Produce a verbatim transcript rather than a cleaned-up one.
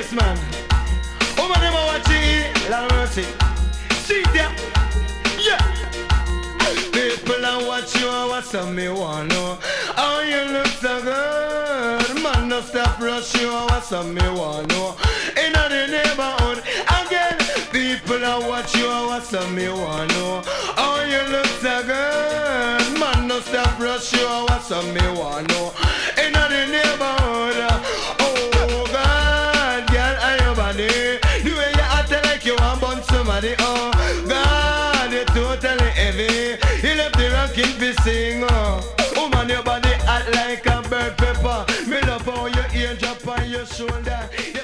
Yes, man. Woman, them a watching it. Lord of mercy. See there. Yeah. People are watching you. What's up, me want know? How you look so good. Man, no stop rush you. What's up, me want know? In the neighborhood. Again. People are watching you. What's up, me want know? How you look so good. Man, no stop rush you. What's up, me want know? In the neighborhood. Oh, God. Girl, are your body? The way you act like you want bun somebody. Oh, God, you're totally heavy. You left the ranking for sing. Oh, woman, your body act like a bird pepper. Me love how your ear drop on your shoulder.